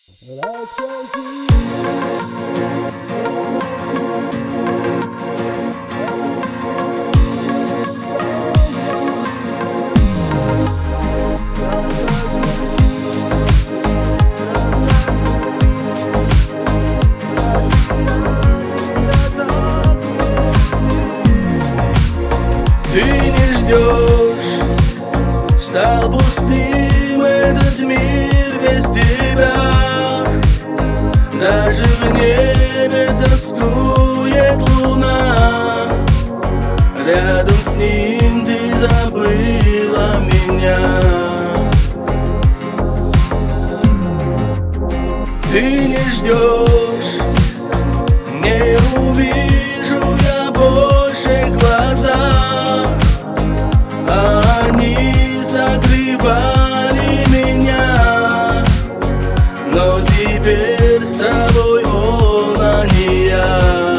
Ты не ждешь, стал пустым этот мир без тебя. Даже в небе тоскует луна, рядом с ним ты забыла меня. Ты не ждешь, не увижу я больше глаза, они закрывали меня, но теперь с тобой он, а не я.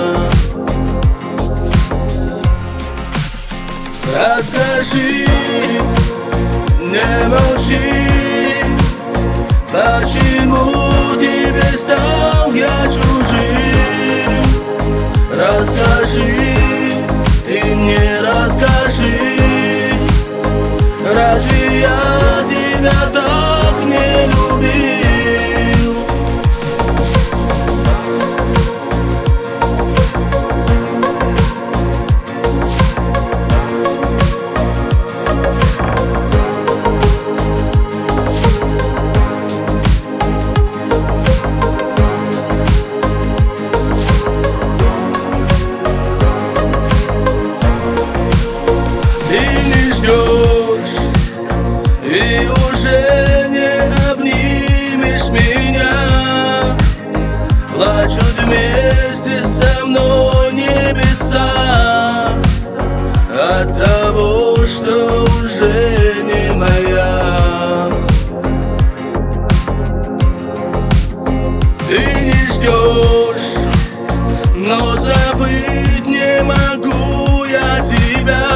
Расскажи, не молчи, почему тебе стал я чужим? Расскажи, ты мне расскажи, разве я тебя так не любил? И уже не обнимешь меня, плачут вместе со мной небеса от того, что уже не моя. Ты не ждешь, но забыть не могу я тебя.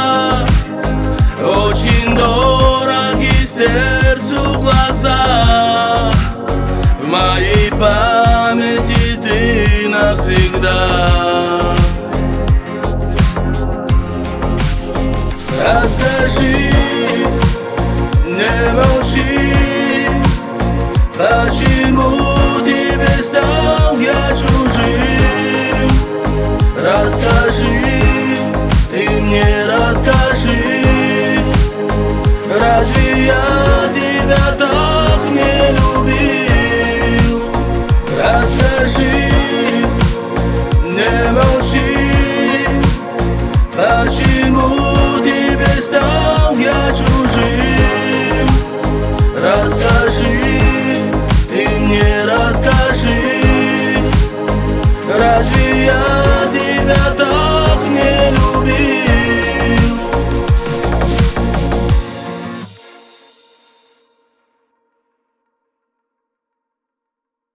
Очень дороги сердцу глаза, в моей памяти ты навсегда. Расскажи, не молчи, почему тебе стал я чужим? Расскажи, ты мне расскажи, разве я